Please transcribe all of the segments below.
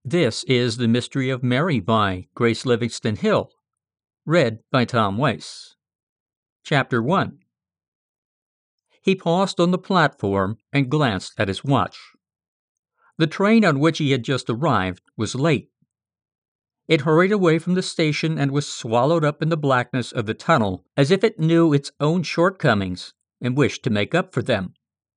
This is The Mystery of Mary by Grace Livingston Hill, read by Tom Weiss. Chapter 1. He paused on the platform and glanced at his watch. The train on which he had just arrived was late. It hurried away from the station and was swallowed up in the blackness of the tunnel as if it knew its own shortcomings and wished to make up for them.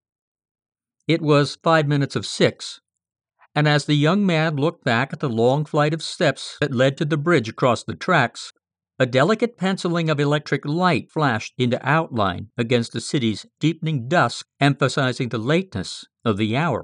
It was 5 minutes of 6. And as the young man looked back at the long flight of steps that led to the bridge across the tracks, a delicate penciling of electric light flashed into outline against the city's deepening dusk, emphasizing the lateness of the hour.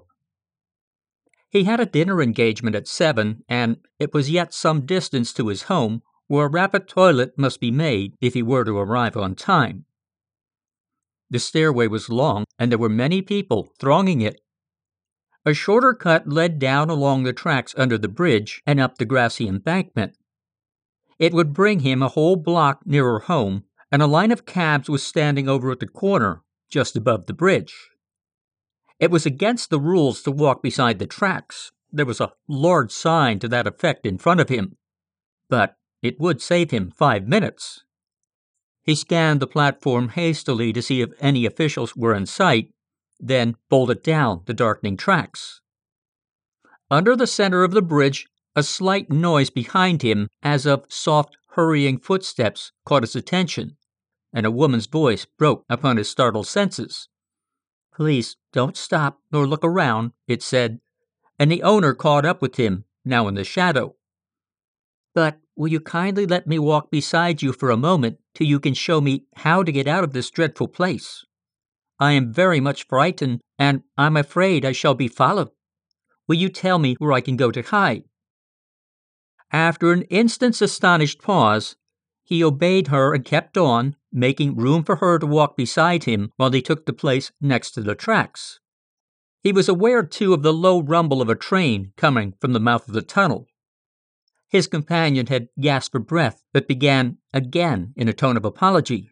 He had a dinner engagement at 7, and it was yet some distance to his home, where a rapid toilet must be made if he were to arrive on time. The stairway was long, and there were many people thronging it. A shorter cut led down along the tracks under the bridge and up the grassy embankment. It would bring him a whole block nearer home, and a line of cabs was standing over at the corner, just above the bridge. It was against the rules to walk beside the tracks. There was a large sign to that effect in front of him. But it would save him 5 minutes. He scanned the platform hastily to see if any officials were in sight, then bolted down the darkening tracks. Under the center of the bridge, a slight noise behind him, as of soft, hurrying footsteps, caught his attention, and a woman's voice broke upon his startled senses. "Please don't stop nor look around," it said, and the owner caught up with him, now in the shadow. "But will you kindly let me walk beside you for a moment till you can show me how to get out of this dreadful place? I am very much frightened, and I'm afraid I shall be followed. Will you tell me where I can go to hide?" After an instant's astonished pause, he obeyed her and kept on, making room for her to walk beside him while he took the place next to the tracks. He was aware, too, of the low rumble of a train coming from the mouth of the tunnel. His companion had gasped for breath, but began again in a tone of apology.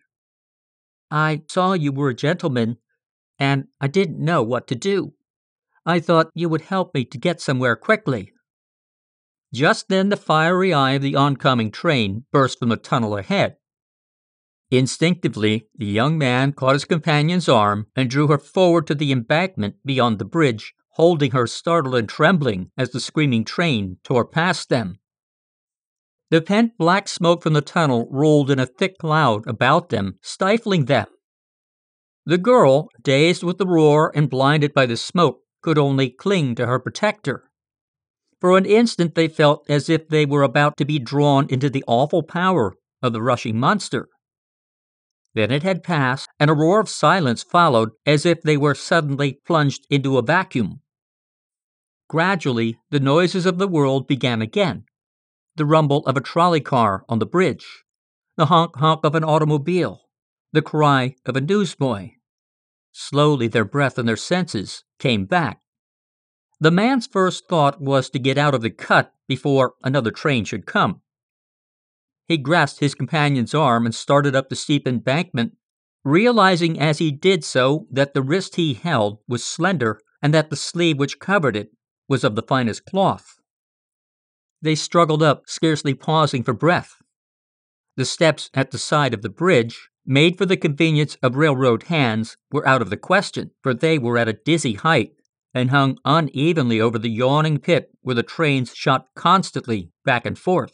"I saw you were a gentleman, and I didn't know what to do. I thought you would help me to get somewhere quickly." Just then the fiery eye of the oncoming train burst from the tunnel ahead. Instinctively, the young man caught his companion's arm and drew her forward to the embankment beyond the bridge, holding her startled and trembling as the screaming train tore past them. The pent black smoke from the tunnel rolled in a thick cloud about them, stifling them. The girl, dazed with the roar and blinded by the smoke, could only cling to her protector. For an instant they felt as if they were about to be drawn into the awful power of the rushing monster. Then it had passed, and a roar of silence followed, as if they were suddenly plunged into a vacuum. Gradually, the noises of the world began again. The rumble of a trolley car on the bridge, the honk-honk of an automobile, the cry of a newsboy. Slowly their breath and their senses came back. The man's first thought was to get out of the cut before another train should come. He grasped his companion's arm and started up the steep embankment, realizing as he did so that the wrist he held was slender and that the sleeve which covered it was of the finest cloth. They struggled up, scarcely pausing for breath. The steps at the side of the bridge, made for the convenience of railroad hands, were out of the question, for they were at a dizzy height and hung unevenly over the yawning pit where the trains shot constantly back and forth.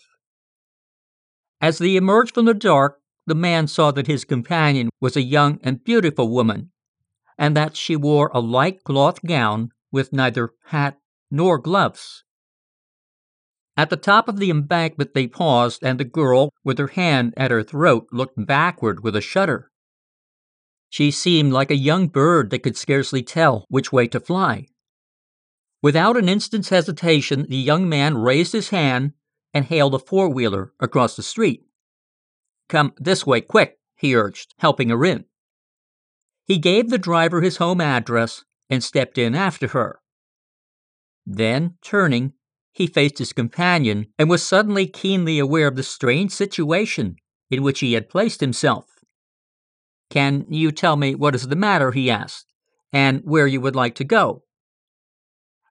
As they emerged from the dark, the man saw that his companion was a young and beautiful woman, and that she wore a light cloth gown with neither hat nor gloves. At the top of the embankment they paused, and the girl, with her hand at her throat, looked backward with a shudder. She seemed like a young bird that could scarcely tell which way to fly. Without an instant's hesitation, the young man raised his hand and hailed a four-wheeler across the street. "Come this way, quick," he urged, helping her in. He gave the driver his home address and stepped in after her. Then, turning, he faced his companion and was suddenly keenly aware of the strange situation in which he had placed himself. "Can you tell me what is the matter?" he asked, "and where you would like to go?"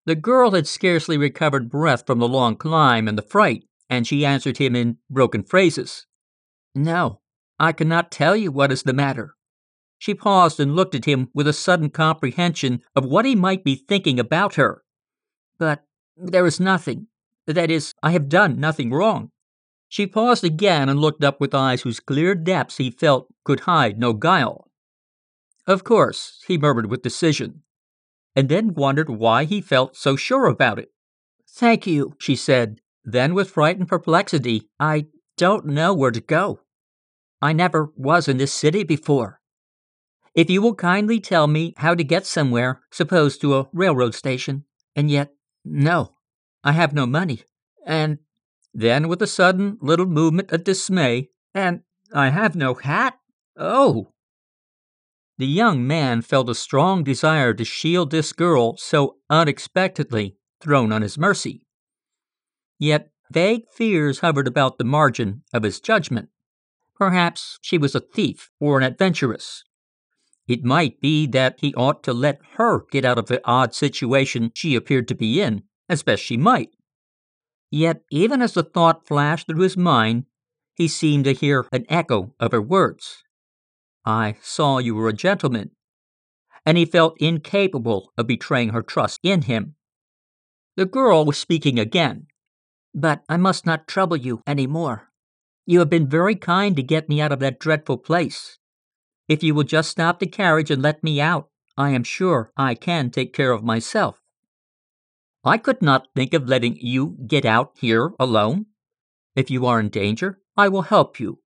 The girl had scarcely recovered breath from the long climb and the fright, and she answered him in broken phrases. "No, I cannot tell you what is the matter." She paused and looked at him with a sudden comprehension of what he might be thinking about her. "But there is nothing. That is, I have done nothing wrong." She paused again and looked up with eyes whose clear depths he felt could hide no guile. "Of course," he murmured with decision, and then wondered why he felt so sure about it. "Thank you," she said. Then, with frightened perplexity, "I don't know where to go. I never was in this city before. If you will kindly tell me how to get somewhere, suppose to a railroad station, and yet, no, I have no money, and—" Then, with a sudden little movement of dismay, "and I have no hat. Oh!" The young man felt a strong desire to shield this girl so unexpectedly thrown on his mercy. Yet vague fears hovered about the margin of his judgment. Perhaps she was a thief or an adventuress. It might be that he ought to let her get out of the odd situation she appeared to be in, as best she might. Yet, even as the thought flashed through his mind, he seemed to hear an echo of her words. "I saw you were a gentleman," and he felt incapable of betraying her trust in him. The girl was speaking again. "But I must not trouble you any more. You have been very kind to get me out of that dreadful place. If you will just stop the carriage and let me out, I am sure I can take care of myself." "I could not think of letting you get out here alone. If you are in danger, I will help you."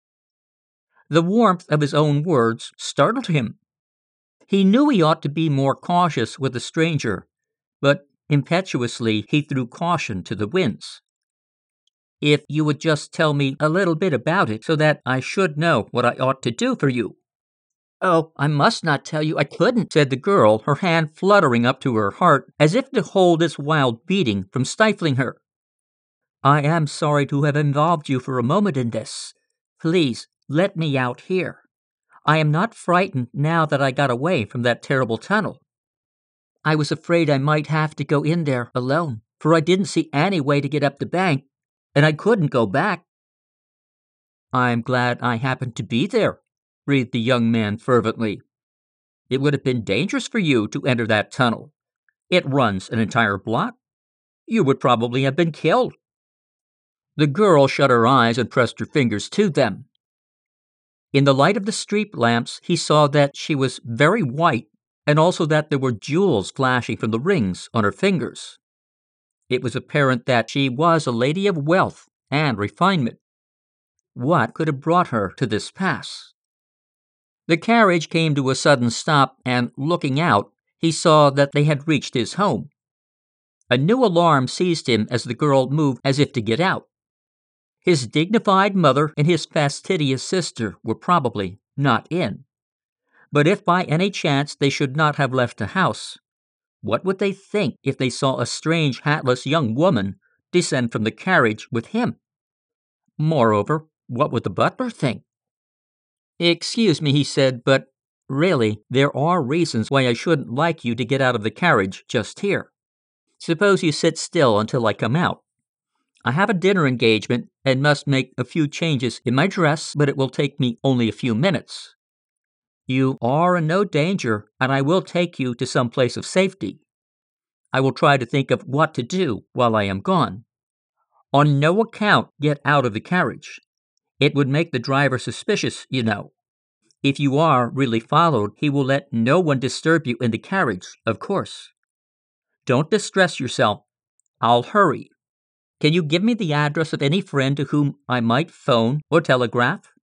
The warmth of his own words startled him. He knew he ought to be more cautious with a stranger, but impetuously he threw caution to the winds. "If you would just tell me a little bit about it, so that I should know what I ought to do for you." "Oh, I must not tell you. I couldn't," said the girl, her hand fluttering up to her heart as if to hold its wild beating from stifling her. "I am sorry to have involved you for a moment in this. Please, let me out here. I am not frightened now that I got away from that terrible tunnel. I was afraid I might have to go in there alone, for I didn't see any way to get up the bank, and I couldn't go back." "I'm glad I happened to be there," breathed the young man fervently. "It would have been dangerous for you to enter that tunnel. It runs an entire block. You would probably have been killed." The girl shut her eyes and pressed her fingers to them. In the light of the street lamps, he saw that she was very white, and also that there were jewels flashing from the rings on her fingers. It was apparent that she was a lady of wealth and refinement. What could have brought her to this pass? The carriage came to a sudden stop, and, looking out, he saw that they had reached his home. A new alarm seized him as the girl moved as if to get out. His dignified mother and his fastidious sister were probably not in. But if by any chance they should not have left the house, what would they think if they saw a strange hatless young woman descend from the carriage with him? Moreover, what would the butler think? "Excuse me," he said, "but really there are reasons why I shouldn't like you to get out of the carriage just here. Suppose you sit still until I come out. I have a dinner engagement and must make a few changes in my dress, but it will take me only a few minutes. You are in no danger, and I will take you to some place of safety. I will try to think of what to do while I am gone. On no account get out of the carriage. It would make the driver suspicious, you know. If you are really followed, he will let no one disturb you in the carriage, of course. Don't distress yourself. I'll hurry. Can you give me the address of any friend to whom I might phone or telegraph?"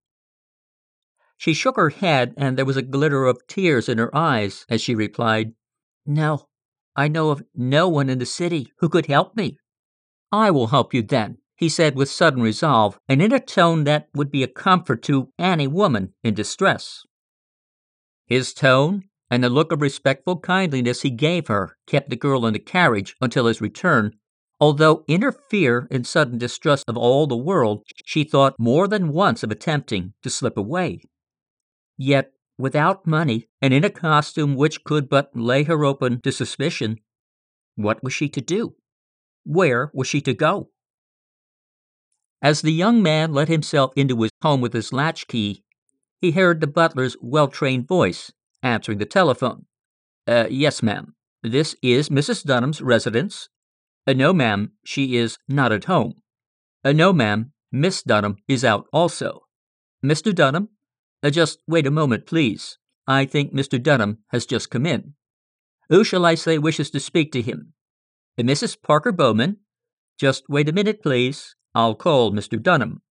She shook her head, and there was a glitter of tears in her eyes as she replied, "No, I know of no one in the city who could help me." "I will help you then," he said with sudden resolve, and in a tone that would be a comfort to any woman in distress. His tone and the look of respectful kindliness he gave her kept the girl in the carriage until his return, although in her fear and sudden distrust of all the world she thought more than once of attempting to slip away. Yet, without money, and in a costume which could but lay her open to suspicion, What was she to do? Where was she to go? As the young man let himself into his home with his latchkey, he heard the butler's well-trained voice answering the telephone. Yes, ma'am. This is Mrs. Dunham's residence. No, ma'am, she is not at home. No, ma'am, Miss Dunham is out also. Mr. Dunham? Just wait a moment, please. I think Mr. Dunham has just come in. Who shall I say wishes to speak to him? Mrs. Parker Bowman? Just wait a minute, please. I'll call Mr. Dunham.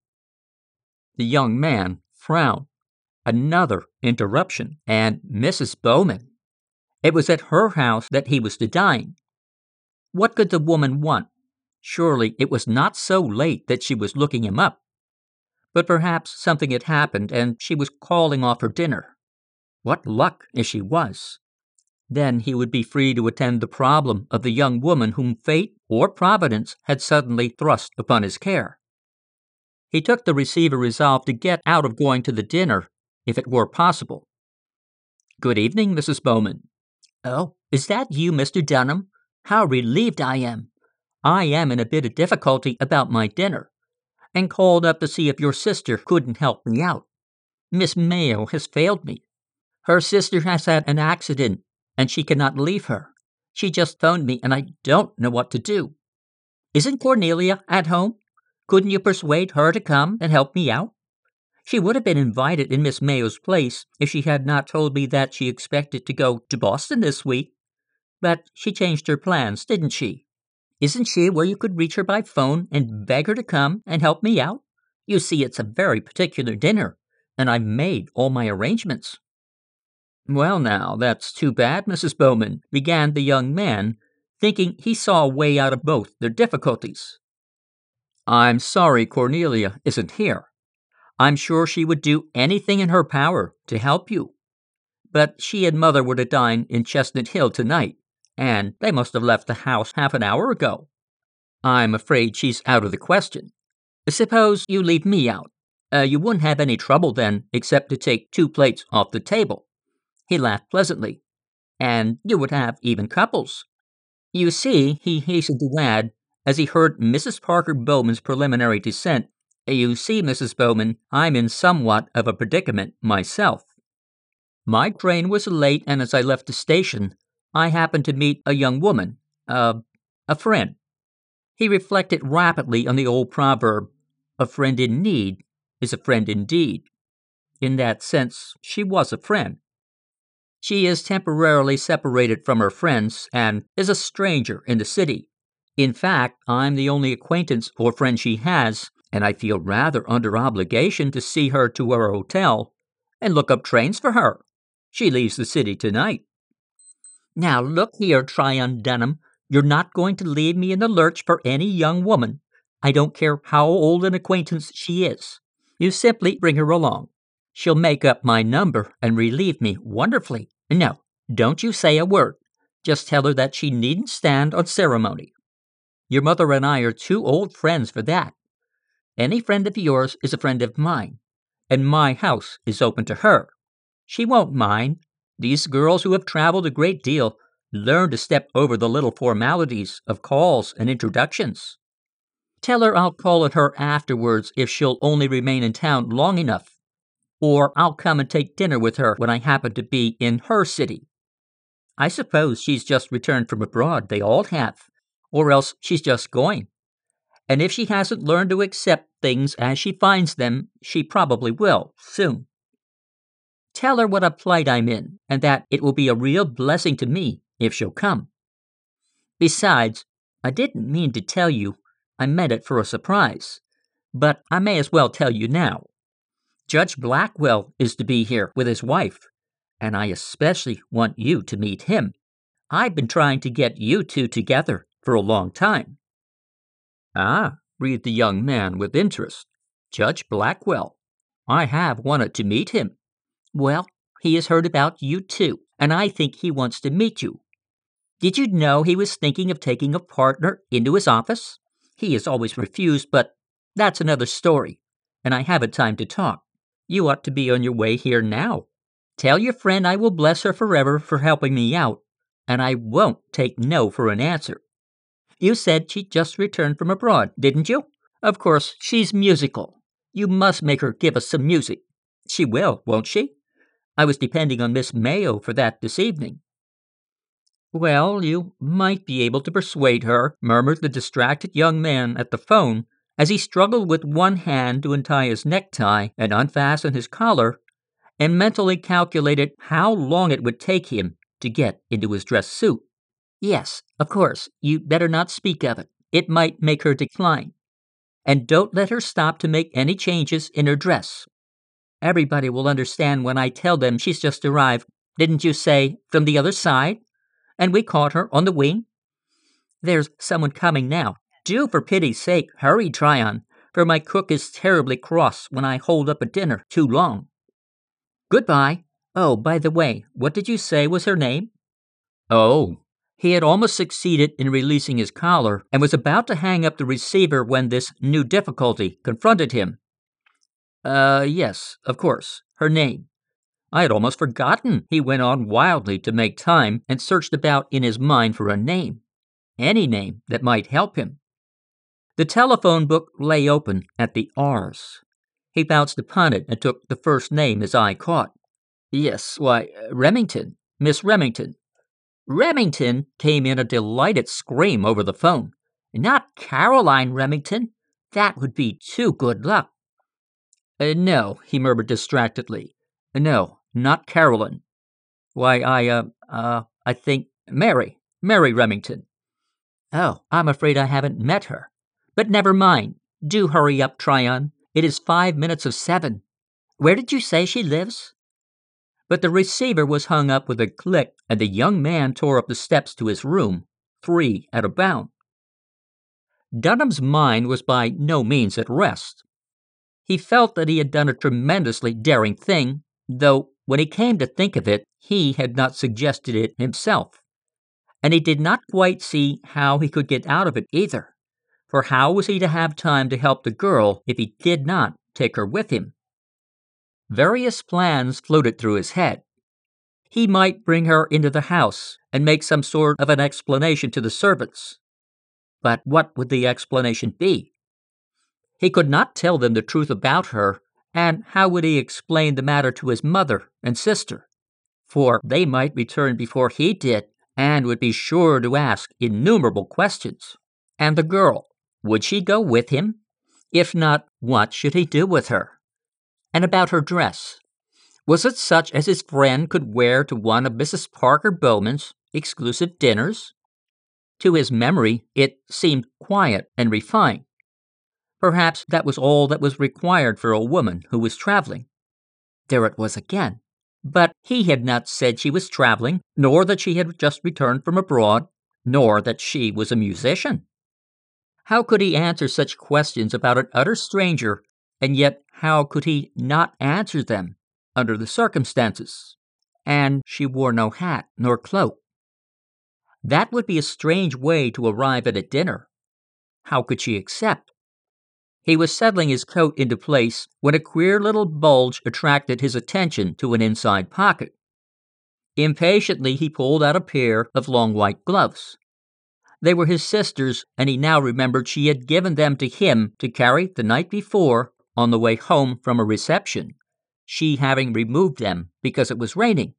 The young man frowned. Another interruption, and Mrs. Bowman. It was at her house that he was to dine. What could the woman want? Surely it was not so late that she was looking him up. But perhaps something had happened, and she was calling off her dinner. What luck if she was! Then he would be free to attend the problem of the young woman whom fate or providence had suddenly thrust upon his care. He took the receiver resolved to get out of going to the dinner, if it were possible. Good evening, Mrs. Bowman. Oh, is that you, Mr. Dunham? How relieved I am! I am in a bit of difficulty about my dinner, and called up to see if your sister couldn't help me out. Miss Mayo has failed me. Her sister has had an accident, and she cannot leave her. She just phoned me, and I don't know what to do. Isn't Cornelia at home? Couldn't you persuade her to come and help me out? She would have been invited in Miss Mayo's place if she had not told me that she expected to go to Boston this week. But she changed her plans, didn't she? Isn't she where you could reach her by phone and beg her to come and help me out? You see, it's a very particular dinner, and I've made all my arrangements. Well, now, that's too bad, Mrs. Bowman, began the young man, thinking he saw a way out of both their difficulties. I'm sorry Cornelia isn't here. I'm sure she would do anything in her power to help you. But she and Mother were to dine in Chestnut Hill tonight, and they must have left the house half an hour ago. I'm afraid she's out of the question. Suppose you leave me out. You wouldn't have any trouble then, except to take 2 plates off the table. He laughed pleasantly. And you would have even couples. You see, he hastened to add, as he heard Mrs. Parker Bowman's preliminary dissent, you see, Mrs. Bowman, I'm in somewhat of a predicament myself. My train was late, and as I left the station, I happened to meet a young woman, a friend. He reflected rapidly on the old proverb, a friend in need is a friend indeed. In that sense, she was a friend. She is temporarily separated from her friends and is a stranger in the city. In fact, I'm the only acquaintance or friend she has, and I feel rather under obligation to see her to her hotel and look up trains for her. She leaves the city tonight. Now look here, Tryon Dunham, you're not going to leave me in the lurch for any young woman. I don't care how old an acquaintance she is. You simply bring her along. She'll make up my number and relieve me wonderfully. No, don't you say a word. Just tell her that she needn't stand on ceremony. Your mother and I are too old friends for that. Any friend of yours is a friend of mine, and my house is open to her. She won't mind. These girls who have traveled a great deal learn to step over the little formalities of calls and introductions. Tell her I'll call at her afterwards if she'll only remain in town long enough, or I'll come and take dinner with her when I happen to be in her city. I suppose she's just returned from abroad, they all have, or else she's just going. And if she hasn't learned to accept things as she finds them, she probably will, soon. Tell her what a plight I'm in, and that it will be a real blessing to me if she'll come. Besides, I didn't mean to tell you. I meant it for a surprise. But I may as well tell you now. Judge Blackwell is to be here with his wife, and I especially want you to meet him. I've been trying to get you two together for a long time. Ah, breathed the young man with interest. Judge Blackwell. I have wanted to meet him. Well, he has heard about you too, and I think he wants to meet you. Did you know he was thinking of taking a partner into his office? He has always refused, but that's another story, and I haven't time to talk. You ought to be on your way here now. Tell your friend I will bless her forever for helping me out, and I won't take no for an answer. You said she just returned from abroad, didn't you? Of course, she's musical. You must make her give us some music. She will, won't she? I was depending on Miss Mayo for that this evening." "Well, you might be able to persuade her," murmured the distracted young man at the phone as he struggled with one hand to untie his necktie and unfasten his collar, and mentally calculated how long it would take him to get into his dress suit. "Yes, of course, you'd better not speak of it. It might make her decline. And don't let her stop to make any changes in her dress. Everybody will understand when I tell them she's just arrived, didn't you say, from the other side? And we caught her on the wing? There's someone coming now. Do, for pity's sake, hurry, Tryon, for my cook is terribly cross when I hold up a dinner too long. Goodbye. Oh, by the way, what did you say was her name?" "Oh." He had almost succeeded in releasing his collar and was about to hang up the receiver when this new difficulty confronted him. Yes, of course, her name. I had almost forgotten," he went on wildly to make time, and searched about in his mind for a name. Any name that might help him. The telephone book lay open at the R's. He bounced upon it and took the first name his eye caught. "Yes, why, Remington. Miss Remington." "Remington?" came in a delighted scream over the phone. "Not Caroline Remington? That would be too good luck." No," he murmured distractedly. "No, not Caroline. Why, I think Mary Remington." "Oh, I'm afraid I haven't met her. But never mind. Do hurry up, Tryon. It is 5 minutes of 7. Where did you say she lives?" But the receiver was hung up with a click, and the young man tore up the steps to his room, 3 at a bound. Dunham's mind was by no means at rest. He felt that he had done a tremendously daring thing, though, when he came to think of it, he had not suggested it himself. And he did not quite see how he could get out of it either, for how was he to have time to help the girl if he did not take her with him? Various plans floated through his head. He might bring her into the house and make some sort of an explanation to the servants. But what would the explanation be? He could not tell them the truth about her, and how would he explain the matter to his mother and sister? For they might return before he did, and would be sure to ask innumerable questions. And the girl, would she go with him? If not, what should he do with her? And about her dress, was it such as his friend could wear to one of Mrs. Parker Bowman's exclusive dinners? To his memory, it seemed quiet and refined. Perhaps that was all that was required for a woman who was traveling. There it was again. But he had not said she was traveling, nor that she had just returned from abroad, nor that she was a musician. How could he answer such questions about an utter stranger, and yet how could he not answer them under the circumstances? And she wore no hat nor cloak. That would be a strange way to arrive at a dinner. How could she accept? He was settling his coat into place when a queer little bulge attracted his attention to an inside pocket. Impatiently, he pulled out a pair of long white gloves. They were his sister's, and he now remembered she had given them to him to carry the night before on the way home from a reception, she having removed them because it was raining.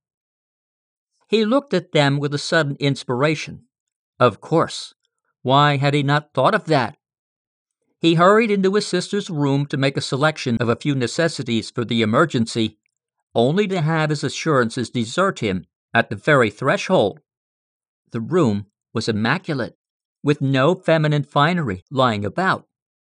He looked at them with a sudden inspiration. Of course. Why had he not thought of that? He hurried into his sister's room to make a selection of a few necessities for the emergency, only to have his assurances desert him at the very threshold. The room was immaculate, with no feminine finery lying about.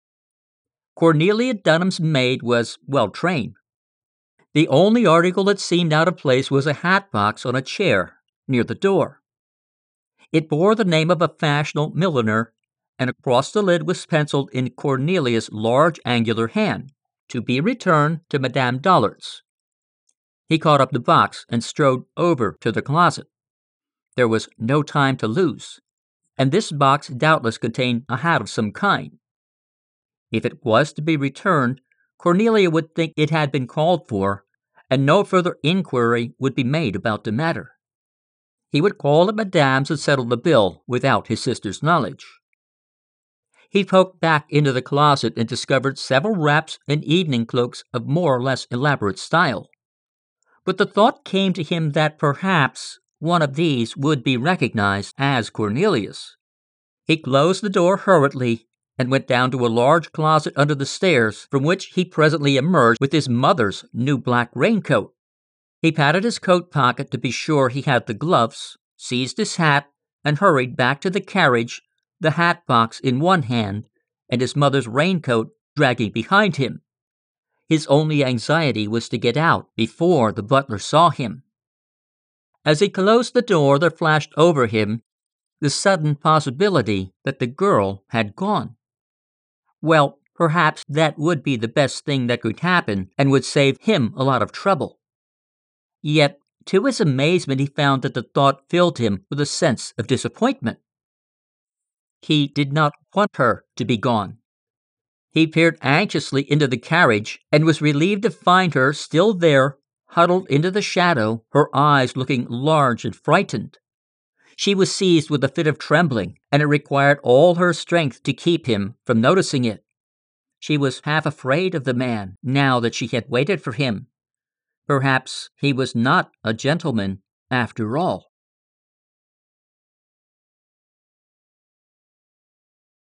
Cornelia Dunham's maid was well trained. The only article that seemed out of place was a hat box on a chair near the door. It bore the name of a fashionable milliner, and across the lid was penciled in Cornelia's large angular hand, "To be returned to Madame Dollard's." He caught up the box and strode over to the closet. There was no time to lose, and this box doubtless contained a hat of some kind. If it was to be returned, Cornelia would think it had been called for, and no further inquiry would be made about the matter. He would call at Madame's and settle the bill without his sister's knowledge. He poked back into the closet and discovered several wraps and evening cloaks of more or less elaborate style. But the thought came to him that perhaps one of these would be recognized as Cornelius. He closed the door hurriedly and went down to a large closet under the stairs, from which he presently emerged with his mother's new black raincoat. He patted his coat pocket to be sure he had the gloves, seized his hat, and hurried back to the carriage, the hat box in one hand and his mother's raincoat dragging behind him. His only anxiety was to get out before the butler saw him. As he closed the door, there flashed over him the sudden possibility that the girl had gone. Well, perhaps that would be the best thing that could happen and would save him a lot of trouble. Yet, to his amazement, he found that the thought filled him with a sense of disappointment. He did not want her to be gone. He peered anxiously into the carriage and was relieved to find her still there, huddled into the shadow, her eyes looking large and frightened. She was seized with a fit of trembling, and it required all her strength to keep him from noticing it. She was half afraid of the man, now that she had waited for him. Perhaps he was not a gentleman, after all.